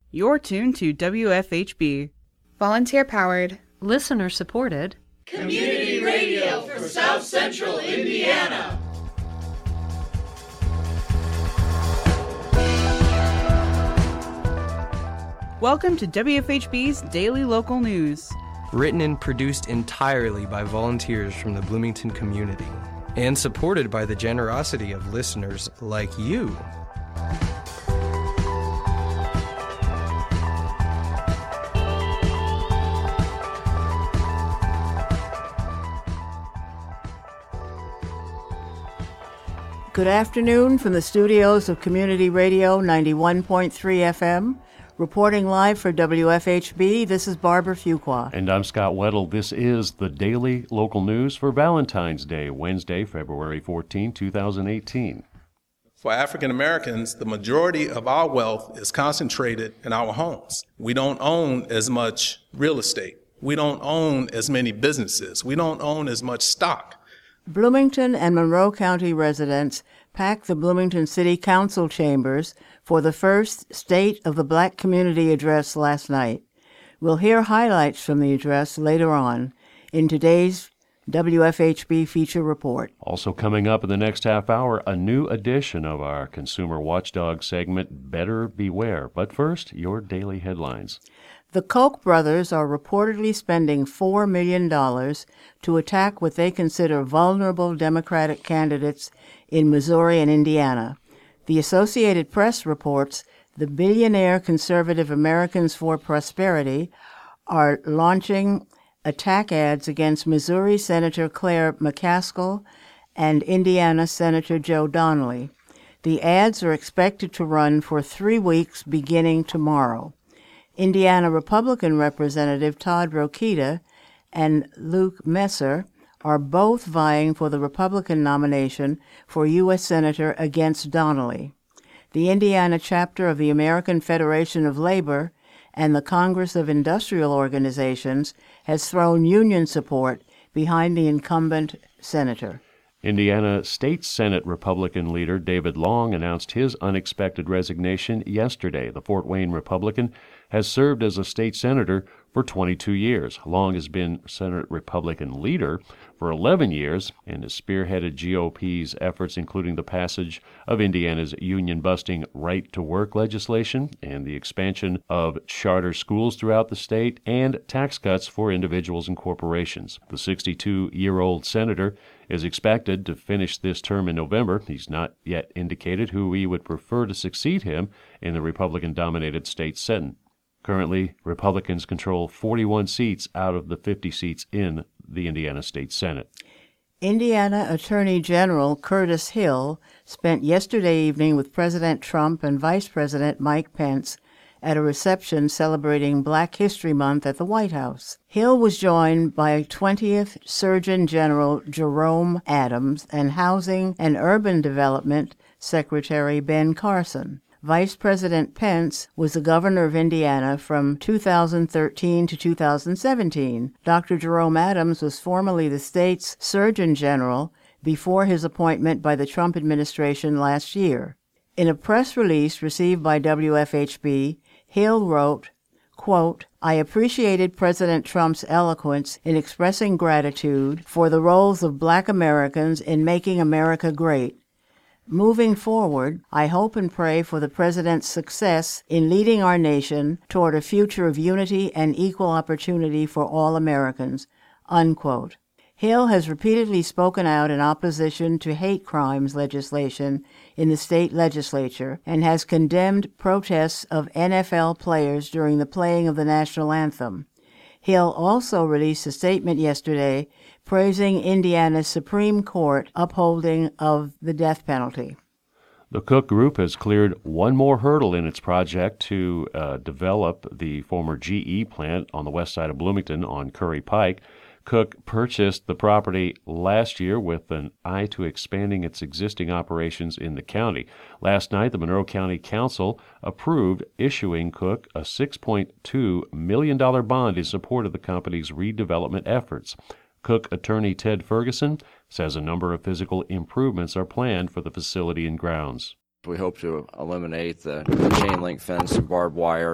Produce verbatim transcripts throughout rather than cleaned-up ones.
You're tuned to W F H B. Volunteer-powered, listener-supported community radio for South Central Indiana. Welcome to W F H B's Daily Local News. Written and produced entirely by volunteers from the Bloomington community and supported by the generosity of listeners like you. Good afternoon from the studios of Community Radio ninety-one point three F M. Reporting live for W F H B, this is Barbara Fuqua. And I'm Scott Weddle. This is the Daily Local News for Valentine's Day, Wednesday, February fourteenth, twenty eighteen. For African Americans, the majority of our wealth is concentrated in our homes. We don't own as much real estate. We don't own as many businesses. We don't own as much stock. Bloomington and Monroe County residents packed the Bloomington City Council chambers for the first State of the Black Community address last night. We'll hear highlights from the address later on in today's W F H B feature report. Also coming up in the next half hour, a new edition of our Consumer Watchdog segment, Better Beware. But first, your daily headlines. The Koch brothers are reportedly spending four million dollars to attack what they consider vulnerable Democratic candidates in Missouri and Indiana. The Associated Press reports the billionaire conservative Americans for Prosperity are launching attack ads against Missouri Senator Claire McCaskill and Indiana Senator Joe Donnelly. The ads are expected to run for three weeks beginning tomorrow. Indiana Republican Representative Todd Rokita and Luke Messer are both vying for the Republican nomination for U S Senator against Donnelly. The Indiana chapter of the American Federation of Labor and the Congress of Industrial Organizations has thrown union support behind the incumbent senator. Indiana State Senate Republican leader David Long announced his unexpected resignation yesterday. The Fort Wayne Republican has served as a state senator for twenty-two years. Long has been Senate Republican leader for eleven years and has spearheaded G O P's efforts, including the passage of Indiana's union-busting right-to-work legislation and the expansion of charter schools throughout the state and tax cuts for individuals and corporations. The sixty-two-year-old senator is expected to finish this term in November. He's not yet indicated who he would prefer to succeed him in the Republican-dominated state Senate. Currently, Republicans control forty-one seats out of the fifty seats in the Indiana State Senate. Indiana Attorney General Curtis Hill spent yesterday evening with President Trump and Vice President Mike Pence at a reception celebrating Black History Month at the White House. Hill was joined by twentieth Surgeon General Jerome Adams and Housing and Urban Development Secretary Ben Carson. Vice President Pence was the governor of Indiana from two thousand thirteen to two thousand seventeen. Doctor Jerome Adams was formerly the state's Surgeon General before his appointment by the Trump administration last year. In a press release received by W F H B, Hill wrote, quote, I appreciated President Trump's eloquence in expressing gratitude for the roles of Black Americans in making America great. Moving forward, I hope and pray for the President's success in leading our nation toward a future of unity and equal opportunity for all Americans, unquote. Hill has repeatedly spoken out in opposition to hate crimes legislation in the state legislature and has condemned protests of N F L players during the playing of the national anthem. Hill also released a statement yesterday praising Indiana's Supreme Court upholding of the death penalty. The Cook Group has cleared one more hurdle in its project to uh, develop the former G E plant on the west side of Bloomington on Curry Pike. Cook purchased the property last year with an eye to expanding its existing operations in the county. Last night, the Monroe County Council approved issuing Cook a six point two million dollars bond in support of the company's redevelopment efforts. Cook attorney Ted Ferguson says a number of physical improvements are planned for the facility and grounds. We hope to eliminate the chain link fence and barbed wire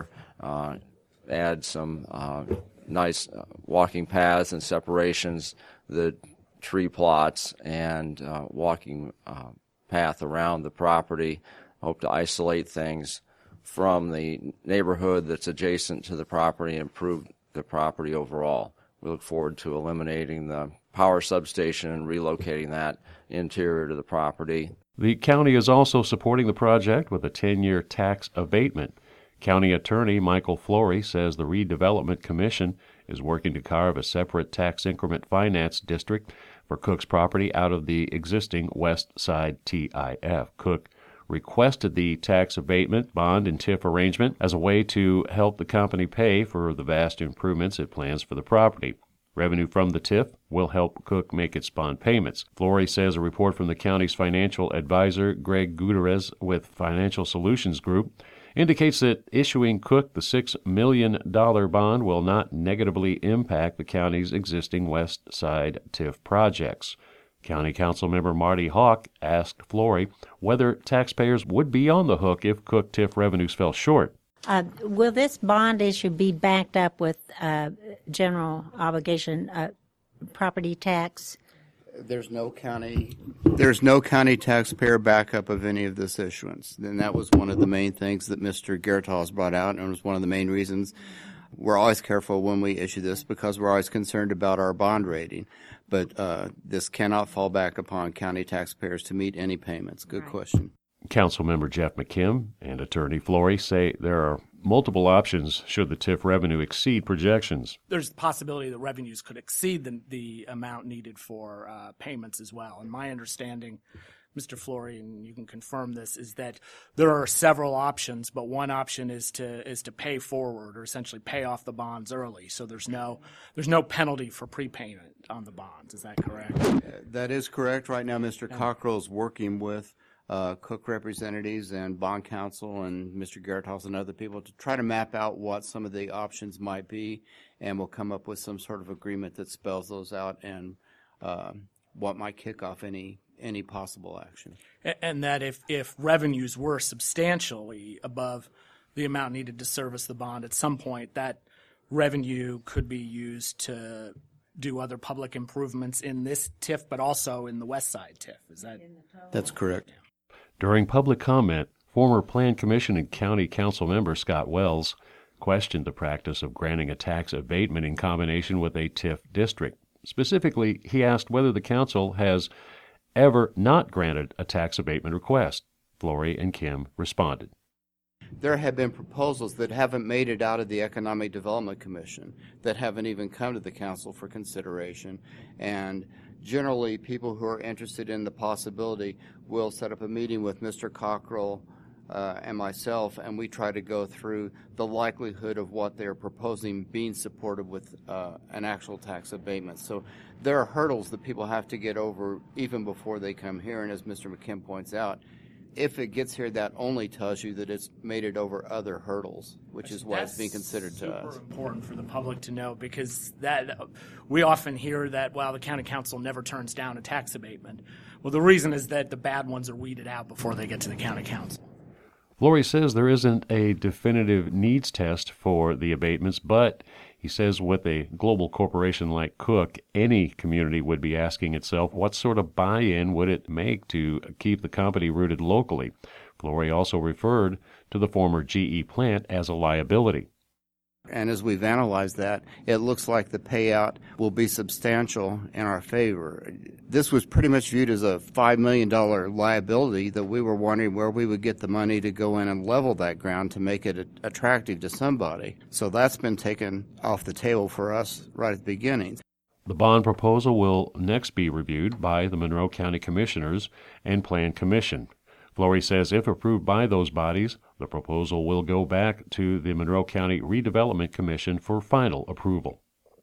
uh, add some uh, nice uh, walking paths and separations, the tree plots, and uh, walking uh, path around the property. Hope to isolate things from the neighborhood that's adjacent to the property and improve the property overall. We look forward to eliminating the power substation and relocating that interior to the property. The county is also supporting the project with a ten-year tax abatement. County Attorney Michael Flory says the Redevelopment Commission is working to carve a separate tax increment finance district for Cook's property out of the existing West Side T I F. Cook requested the tax abatement, bond, and T I F arrangement as a way to help the company pay for the vast improvements it plans for the property. Revenue from the T I F will help Cook make its bond payments. Flory says a report from the county's financial advisor, Greg Gutierrez, with Financial Solutions Group, indicates that issuing Cook the six million dollars bond will not negatively impact the county's existing West Side T I F projects. County Council member Marty Hawk asked Flory whether taxpayers would be on the hook if Cook T I F revenues fell short. Uh, will this bond issue be backed up with uh, general obligation uh, property tax? There's no county. There's no county taxpayer backup of any of this issuance, and that was one of the main things that Mister Geerthaus brought out, and it was one of the main reasons we're always careful when we issue this, because we're always concerned about our bond rating. But uh, this cannot fall back upon county taxpayers to meet any payments. Good right. question. Councilmember Jeff McKim and Attorney Flory say there are multiple options should the T I F revenue exceed projections. There's the possibility that revenues could exceed the, the amount needed for uh, payments as well. And my understanding, Mister Flory, and you can confirm this, is that there are several options, but one option is to is to pay forward, or essentially pay off the bonds early. So there's no there's no penalty for prepayment on the bonds. Is that correct? Uh, that is correct. Right now, Mister Cockrell is working with Uh, Cook representatives and bond counsel and Mister Geerthaus and other people to try to map out what some of the options might be, and we'll come up with some sort of agreement that spells those out and uh, what might kick off any any possible action. And that if, if revenues were substantially above the amount needed to service the bond, at some point that revenue could be used to do other public improvements in this T I F, but also in the West Side T I F. Is that? That's correct. During public comment, former Plan Commission and County Council member Scott Wells questioned the practice of granting a tax abatement in combination with a T I F district. Specifically, he asked whether the council has ever not granted a tax abatement request. Flory and Kim responded. There have been proposals that haven't made it out of the Economic Development Commission, that haven't even come to the council for consideration, and generally people who are interested in the possibility will set up a meeting with Mister Cockrell uh, and myself, and we try to go through the likelihood of what they're proposing being supported with uh, an actual tax abatement. So there are hurdles that people have to get over even before they come here, and as Mister McKim points out, if it gets here, that only tells you that it's made it over other hurdles, which is why it's being considered to us. That's super important for the public to know, because that we often hear that, well, the county council never turns down a tax abatement. Well, the reason is that the bad ones are weeded out before they get to the county council. Flory says there isn't a definitive needs test for the abatements, but he says with a global corporation like Cook, any community would be asking itself what sort of buy-in would it make to keep the company rooted locally. Flory also referred to the former G E plant as a liability. And as we've analyzed that, it looks like the payout will be substantial in our favor. This was pretty much viewed as a five million dollars liability that we were wondering where we would get the money to go in and level that ground to make it attractive to somebody. So that's been taken off the table for us right at the beginning. The bond proposal will next be reviewed by the Monroe County Commissioners and Plan Commission. Flory says if approved by those bodies, the proposal will go back to the Monroe County Redevelopment Commission for final approval.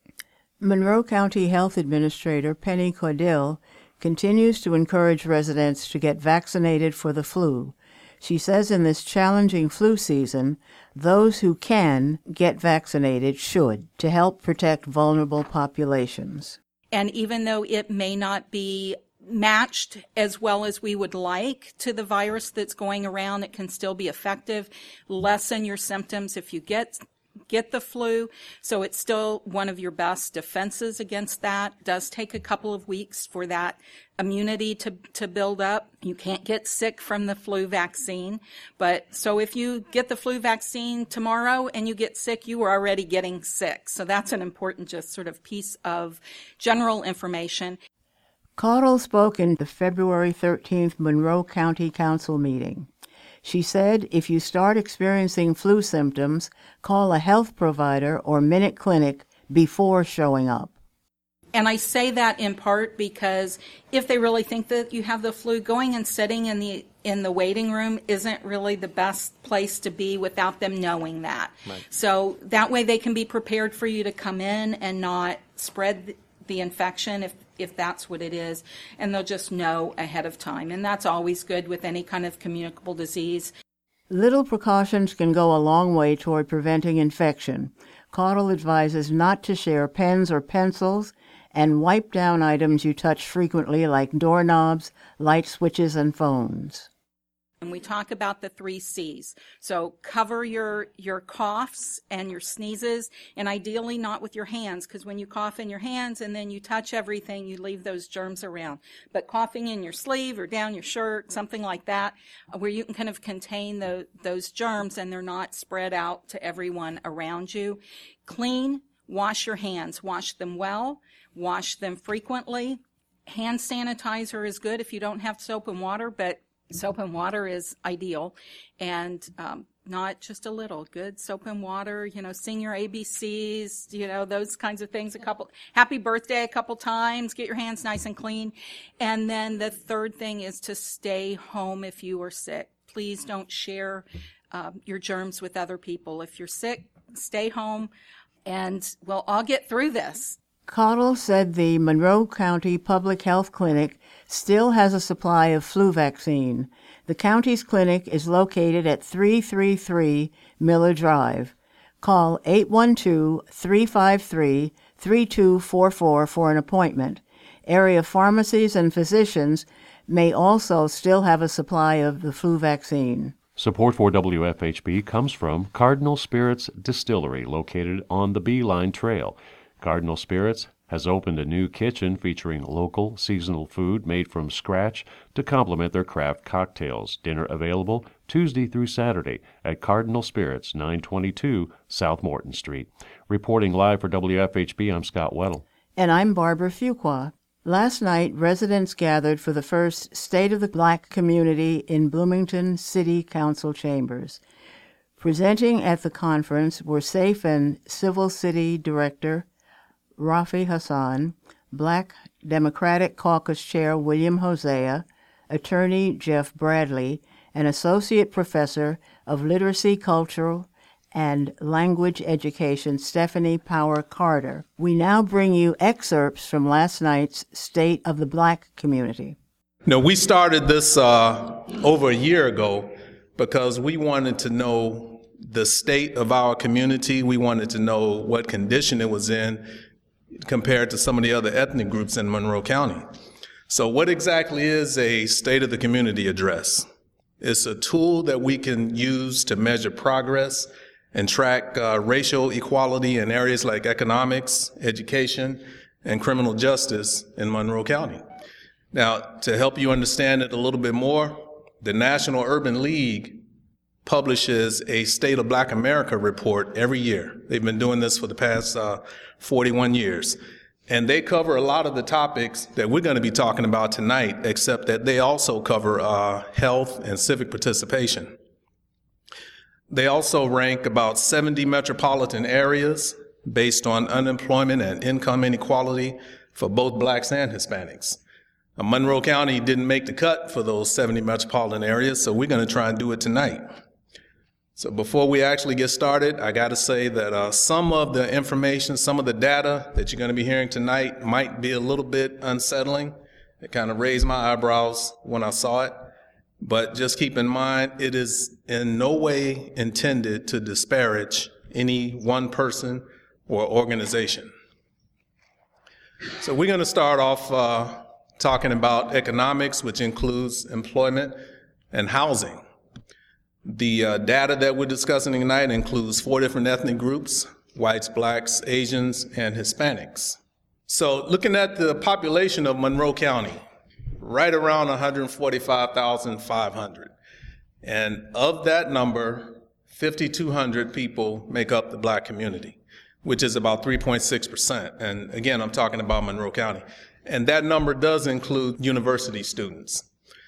Monroe County Health Administrator Penny Caudill continues to encourage residents to get vaccinated for the flu. She says in this challenging flu season, those who can get vaccinated should, to help protect vulnerable populations. And even though it may not be matched as well as we would like to the virus that's going around. It can still be effective, lessen your symptoms if you get get the flu. So it's still one of your best defenses against that. It does take a couple of weeks for that immunity to, to build up. You can't get sick from the flu vaccine. But so if you get the flu vaccine tomorrow and you get sick, you were already getting sick. So that's an important just sort of piece of general information. Caudle spoke in the February thirteenth Monroe County Council meeting. She said if you start experiencing flu symptoms, call a health provider or Minute Clinic before showing up. And I say that in part because if they really think that you have the flu, going and sitting in the in the waiting room isn't really the best place to be without them knowing that. Right. So that way they can be prepared for you to come in and not spread the infection if if that's what it is, and they'll just know ahead of time. And that's always good with any kind of communicable disease. Little precautions can go a long way toward preventing infection. Caudle advises not to share pens or pencils and wipe down items you touch frequently like doorknobs, light switches, and phones. And we talk about the three C's. So cover your, your coughs and your sneezes, and ideally not with your hands, because when you cough in your hands and then you touch everything, you leave those germs around. But coughing in your sleeve or down your shirt, something like that, where you can kind of contain the, those germs and they're not spread out to everyone around you. Clean, wash your hands. Wash them well, wash them frequently. Hand sanitizer is good if you don't have soap and water, but soap and water is ideal, and um, not just a little. Good soap and water, you know, sing your A B Cs, you know, those kinds of things. A couple, happy birthday a couple times, get your hands nice and clean. And then the third thing is to stay home if you are sick. Please don't share um, your germs with other people. If you're sick, stay home, and we'll all get through this. Caudle said the Monroe County Public Health Clinic still has a supply of flu vaccine. The county's clinic is located at three thirty-three Miller Drive. Call eight one two, three five three, three two four four for an appointment. Area pharmacies and physicians may also still have a supply of the flu vaccine. Support for W F H B comes from Cardinal Spirits Distillery, located on the Beeline Trail. Cardinal Spirits has opened a new kitchen featuring local, seasonal food made from scratch to complement their craft cocktails. Dinner available Tuesday through Saturday at Cardinal Spirits, nine twenty-two South Morton Street. Reporting live for W F H B, I'm Scott Weddle. And I'm Barbara Fuqua. Last night, residents gathered for the first State of the Black Community in Bloomington City Council chambers. Presenting at the conference were Safe and Civil City Director Rafi Hassan, Black Democratic Caucus Chair William Hosea, Attorney Jeff Bradley, and Associate Professor of Literacy, Cultural, and Language Education Stephanie Power Carter. We now bring you excerpts from last night's State of the Black Community. No, we started this uh, over a year ago because we wanted to know the state of our community. We wanted to know what condition it was in compared to some of the other ethnic groups in Monroe County. So what exactly is a State of the Community address? It's a tool that we can use to measure progress and track uh, racial equality in areas like economics, education, and criminal justice in Monroe County. Now, to help you understand it a little bit more, the National Urban League publishes a State of Black America report every year. They've been doing this for the past uh, forty-one years. And they cover a lot of the topics that we're going to be talking about tonight, except that they also cover uh, health and civic participation. They also rank about seventy metropolitan areas based on unemployment and income inequality for both blacks and Hispanics. Uh, Monroe County didn't make the cut for those seventy metropolitan areas, so we're going to try and do it tonight. So before we actually get started, I got to say that uh, some of the information, some of the data that you're going to be hearing tonight might be a little bit unsettling. It kind of raised my eyebrows when I saw it. But just keep in mind, it is in no way intended to disparage any one person or organization. So we're going to start off uh, talking about economics, which includes employment and housing. The uh, data that we're discussing tonight includes four different ethnic groups: whites, blacks, Asians, and Hispanics. So looking at the population of Monroe County, right around one hundred forty-five thousand five hundred. And of that number, five thousand two hundred people make up the black community, which is about three point six percent. And again, I'm talking about Monroe County. And that number does include university students.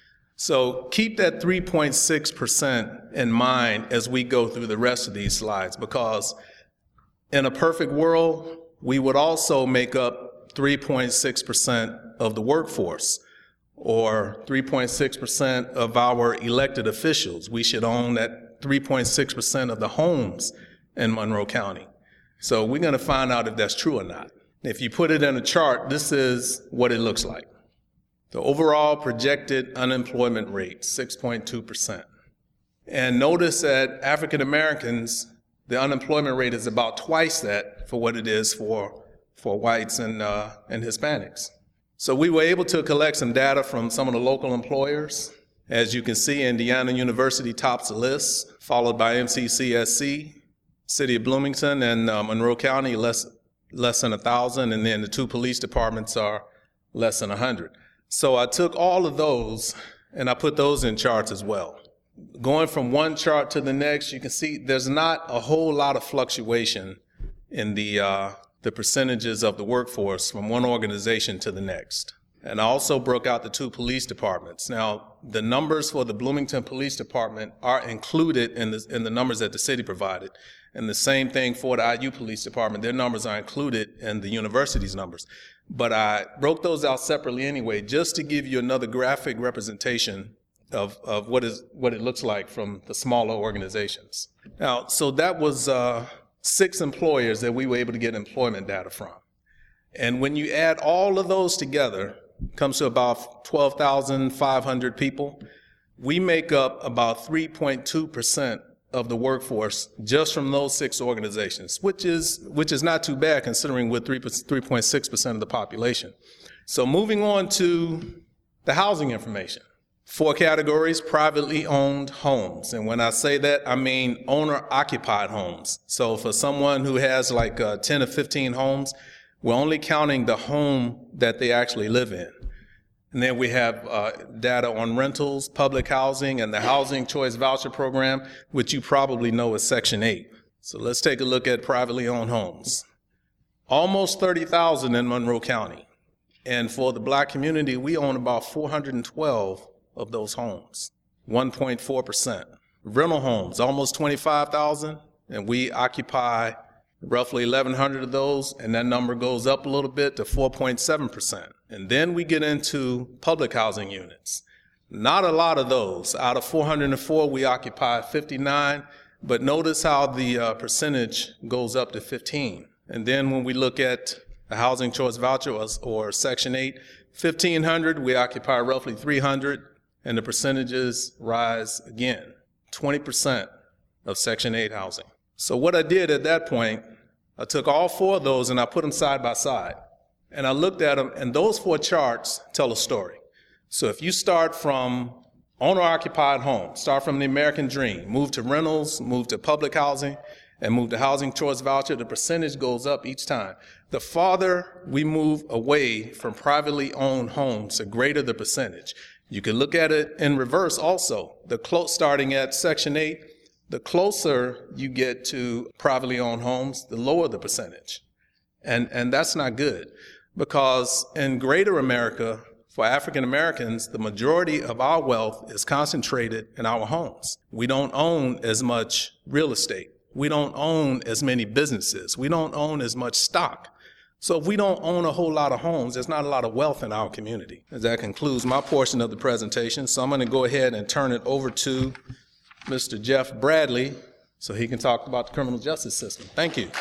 So keep that three point six percent in mind as we go through the rest of these slides, because in a perfect world, we would also make up three point six percent of the workforce, or three point six percent of our elected officials. We should own that three point six percent of the homes in Monroe County. So we're going to find out if that's true or not. If you put it in a chart, this is what it looks like. The overall projected unemployment rate, six point two percent. And notice that African Americans, the unemployment rate is about twice that for what it is for, for whites and, uh, and Hispanics. So we were able to collect some data from some of the local employers. As you can see, Indiana University tops the list, followed by M C C S C, City of Bloomington, and uh, Monroe County, less, less than one thousand, and then the two police departments are less than one hundred. So I took all of those and I put those in charts as well. Going from one chart to the next, you can see there's not a whole lot of fluctuation in the uh, the percentages of the workforce from one organization to the next. And I also broke out the two police departments. Now, the numbers for the Bloomington Police Department are included in the, in the numbers that the city provided. And the same thing for the I U Police Department. Their numbers are included in the university's numbers. But I broke those out separately anyway, just to give you another graphic representation of, of what is what it looks like from the smaller organizations. Now, so that was uh, six employers that we were able to get employment data from. And when you add all of those together, it comes to about twelve thousand five hundred people. We make up about three point two percent of the workforce just from those six organizations, which is which is not too bad considering we're three point six percent of the population. So moving on to the housing information. Four categories: privately owned homes. And when I say that, I mean owner-occupied homes. So for someone who has like uh, ten or fifteen homes, we're only counting the home that they actually live in. And then we have uh, data on rentals, public housing, and the Housing Choice Voucher Program, which you probably know is Section eight. So let's take a look at privately owned homes. Almost thirty thousand in Monroe County. And for the black community, we own about four hundred twelve of those homes, one point four percent. Rental homes, almost twenty-five thousand, and we occupy roughly eleven hundred of those, and that number goes up a little bit to four point seven percent. And then we get into public housing units. Not a lot of those. Out of four hundred four, we occupy fifty-nine, but notice how the uh, percentage goes up to fifteen. And then when we look at the Housing Choice Voucher or, or Section eight, fifteen hundred, we occupy roughly three hundred, and the percentages rise again, twenty percent of Section eight housing. So what I did at that point, I took all four of those and I put them side by side. And I looked at them, and those four charts tell a story. So if you start from owner-occupied homes, start from the American dream, move to rentals, move to public housing, and move to Housing Choice Voucher, the percentage goes up each time. The farther we move away from privately owned homes, the greater the percentage. You can look at it in reverse also. The close, starting at Section eight, the closer you get to privately owned homes, the lower the percentage. And, and that's not good, because in greater America, for African Americans, the majority of our wealth is concentrated in our homes. We don't own as much real estate. We don't own as many businesses. We don't own as much stock. So if we don't own a whole lot of homes, there's not a lot of wealth in our community. That concludes my portion of the presentation. So I'm going to go ahead and turn it over to Mister Jeff Bradley so he can talk about the criminal justice system. Thank you.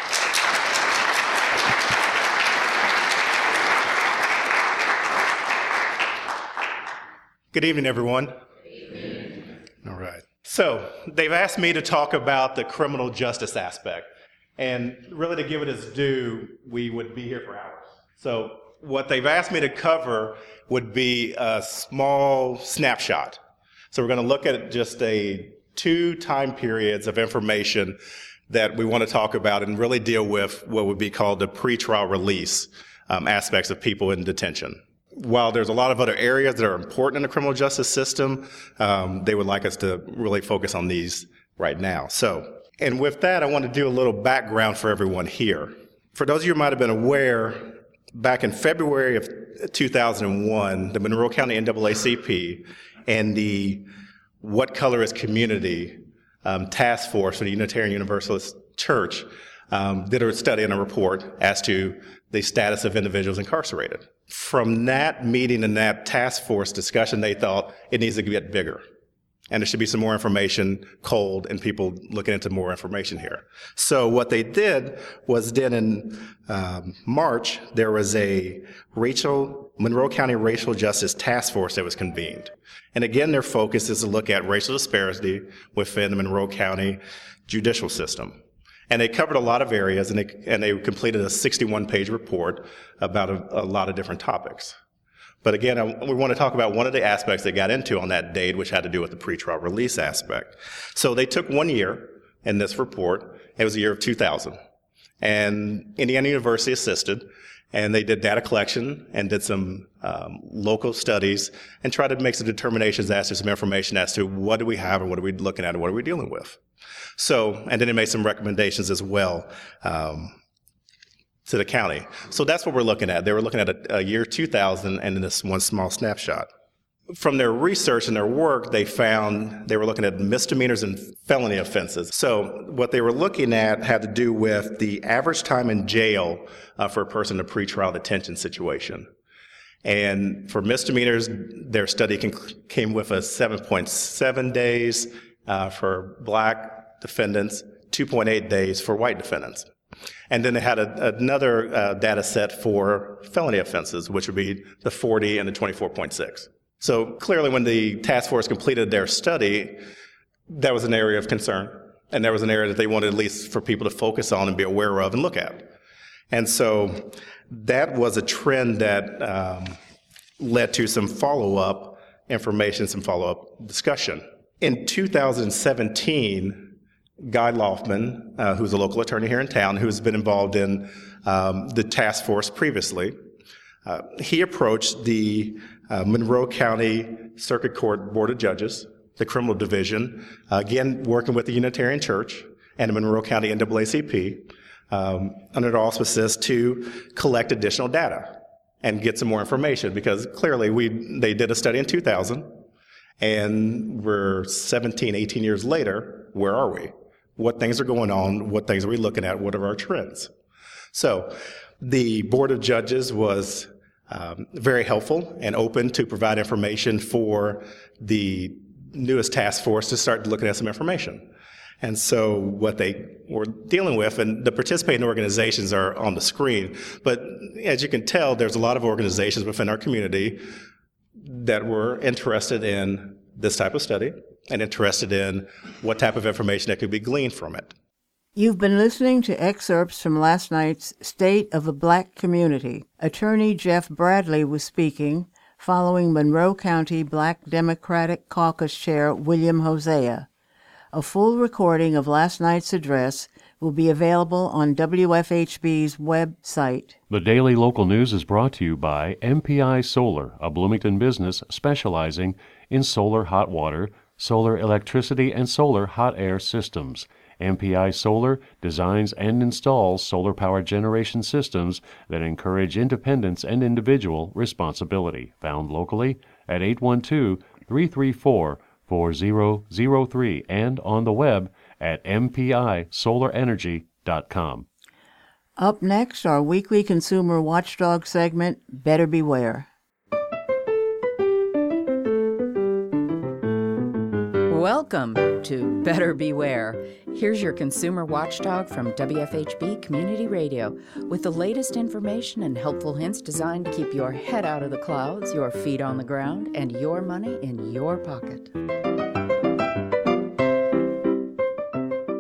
Good evening, everyone. Good evening. All right. So they've asked me to talk about the criminal justice aspect. And really, to give it its due, we would be here for hours. So what they've asked me to cover would be a small snapshot. So we're going to look at just a two time periods of information that we want to talk about and really deal with what would be called the pretrial release um, aspects of people in detention. While there's a lot of other areas that are important in the criminal justice system, um, they would like us to really focus on these right now. So, and with that, I want to do a little background for everyone here. For those of you who might have been aware, back in February of two thousand one, the Monroe County N double A C P and the What Color is Community um, Task Force for the Unitarian Universalist Church um, did a study and a report as to the status of individuals incarcerated. From that meeting and that task force discussion, they thought it needs to get bigger. And there should be some more information cold and people looking into more information here. So what they did was then in um, March, there was a racial, Monroe County Racial Justice Task Force that was convened. And again, their focus is to look at racial disparity within the Monroe County judicial system. And they covered a lot of areas, and they, and they completed a sixty-one page report about a, a lot of different topics. But again, I, we want to talk about one of the aspects they got into on that date, which had to do with the pretrial release aspect. So they took one year in this report. It was the year of two thousand. And Indiana University assisted, and they did data collection and did some um, local studies and tried to make some determinations as to some information as to what do we have and what are we looking at and what are we dealing with. So, and then they made some recommendations as well um, to the county. So that's what we're looking at. They were looking at a, a year two thousand and then this one small snapshot. From their research and their work, they found they were looking at misdemeanors and felony offenses. So what they were looking at had to do with the average time in jail uh, for a person in a pretrial detention situation. And for misdemeanors, their study can, came with a seven point seven days uh, for black defendants, two point eight days for white defendants. And then they had a, another uh, data set for felony offenses, which would be the forty and the twenty-four point six. So clearly when the task force completed their study, that was an area of concern. And that was an area that they wanted at least for people to focus on and be aware of and look at. And so that was a trend that um, led to some follow-up information, some follow-up discussion. In two thousand seventeen, Guy Loftman, uh, who's a local attorney here in town, who's been involved in um, the task force previously, uh, he approached the uh, Monroe County Circuit Court Board of Judges, the criminal division, uh, again working with the Unitarian Church and the Monroe County N double A C P, um, under the auspices to collect additional data and get some more information, because clearly we they did a study in two thousand, and we're seventeen, eighteen years later. Where are we? What things are going on? What things are we looking at? What are our trends? So the Board of Judges was um, very helpful and open to provide information for the newest task force to start looking at some information. And so what they were dealing with, and the participating organizations are on the screen, but as you can tell, there's a lot of organizations within our community that were interested in this type of study and interested in what type of information that could be gleaned from it. You've been listening to excerpts from last night's State of the Black Community. Attorney Jeff Bradley was speaking, following Monroe County Black Democratic Caucus Chair William Hosea. A full recording of last night's address will be available on W F H B's website. The Daily Local News is brought to you by M P I Solar, a Bloomington business specializing in solar hot water, solar electricity, and solar hot air systems. M P I Solar designs and installs solar power generation systems that encourage independence and individual responsibility. Found locally at eight one two, three three four, four zero zero three and on the web at m p i solar energy dot com. Up next, our weekly consumer watchdog segment, Better Beware. Welcome to Better Beware. Here's your consumer watchdog from W F H B Community Radio with the latest information and helpful hints designed to keep your head out of the clouds, your feet on the ground, and your money in your pocket.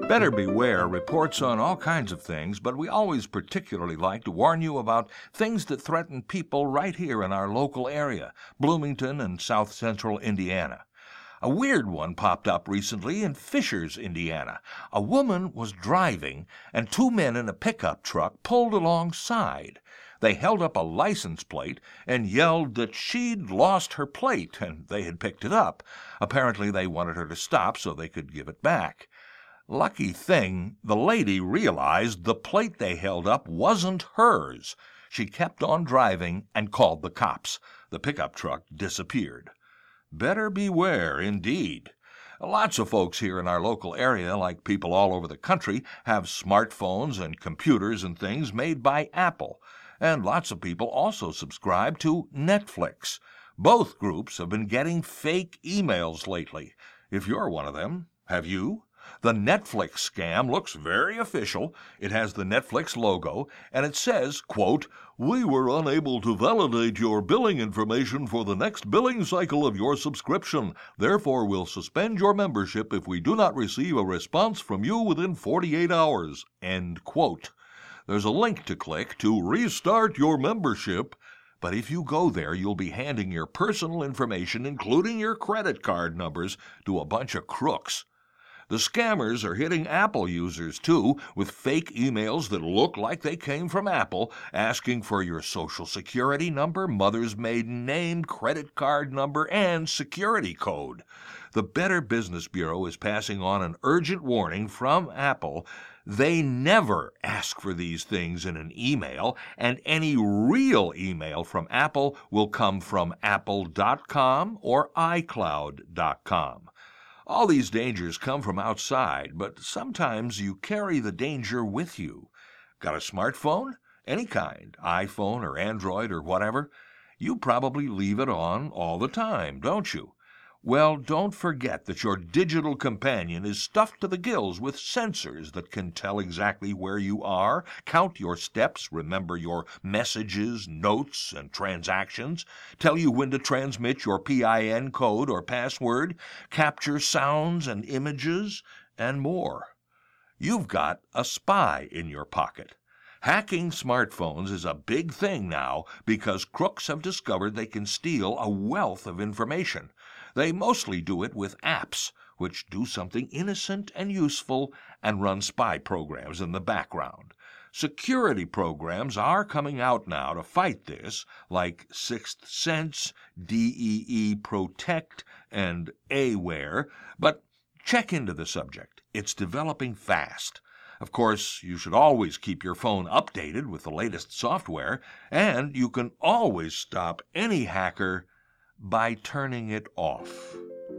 Better Beware reports on all kinds of things, but we always particularly like to warn you about things that threaten people right here in our local area, Bloomington and South Central Indiana. A weird one popped up recently in Fishers, Indiana. A woman was driving, and two men in a pickup truck pulled alongside. They held up a license plate and yelled that she'd lost her plate, and they had picked it up. Apparently they wanted her to stop so they could give it back. Lucky thing, the lady realized the plate they held up wasn't hers. She kept on driving and called the cops. The pickup truck disappeared. Better beware, indeed. Lots of folks here in our local area, like people all over the country, have smartphones and computers and things made by Apple. And lots of people also subscribe to Netflix. Both groups have been getting fake emails lately. If you're one of them, have you? The Netflix scam looks very official. It has the Netflix logo, and it says, quote, "We were unable to validate your billing information for the next billing cycle of your subscription. Therefore, we'll suspend your membership if we do not receive a response from you within forty-eight hours. End quote. There's a link to click to restart your membership. But if you go there, you'll be handing your personal information, including your credit card numbers, to a bunch of crooks. The scammers are hitting Apple users, too, with fake emails that look like they came from Apple, asking for your social security number, mother's maiden name, credit card number, and security code. The Better Business Bureau is passing on an urgent warning from Apple. They never ask for these things in an email, and any real email from Apple will come from apple dot com or i cloud dot com. All these dangers come from outside, but sometimes you carry the danger with you. Got a smartphone? Any kind, iPhone or Android or whatever. You probably leave it on all the time, don't you? Well, don't forget that your digital companion is stuffed to the gills with sensors that can tell exactly where you are, count your steps, remember your messages, notes, and transactions, tell you when to transmit your P I N code or password, capture sounds and images, and more. You've got a spy in your pocket. Hacking smartphones is a big thing now because crooks have discovered they can steal a wealth of information. They mostly do it with apps, which do something innocent and useful and run spy programs in the background. Security programs are coming out now to fight this, like Sixth Sense, D E E Protect, and Aware, but check into the subject. It's developing fast. Of course, you should always keep your phone updated with the latest software, and you can always stop any hacker by turning it off.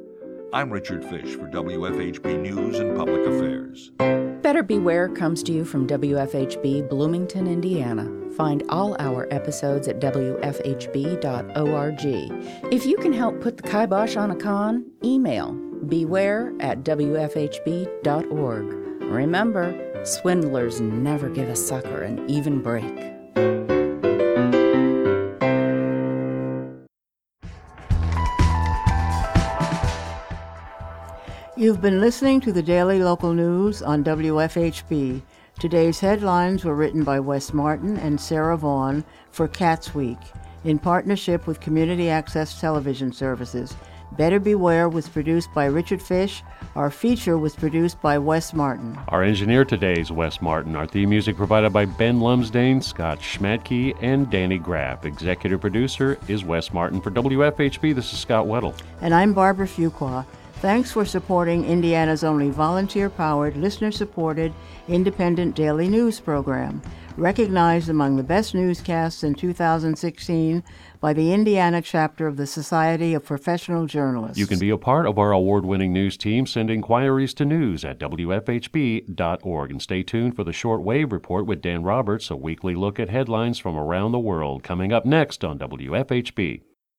I'm Richard Fish for W F H B News and Public Affairs. Better Beware comes to you from W F H B Bloomington, Indiana. Find all our episodes at w f h b dot org. If you can help put the kibosh on a con, email beware at w f h b dot org. Remember, swindlers never give a sucker an even break. You've been listening to the Daily Local News on W F H B. Today's headlines were written by Wes Martin and Sarah Vaughn for Cats Week in partnership with Community Access Television Services. Better Beware was produced by Richard Fish. Our feature was produced by Wes Martin. Our engineer today is Wes Martin. Our theme music provided by Ben Lumsdane, Scott Schmadtke, and Danny Graff. Executive producer is Wes Martin. For W F H B, this is Scott Weddle. And I'm Barbara Fuqua. Thanks for supporting Indiana's only volunteer-powered, listener-supported, independent daily news program, recognized among the best newscasts in two thousand sixteen by the Indiana chapter of the Society of Professional Journalists. You can be a part of our award-winning news team. Send inquiries to news at w f h b dot org. And stay tuned for the Shortwave Report with Dan Roberts, a weekly look at headlines from around the world, coming up next on W F H B.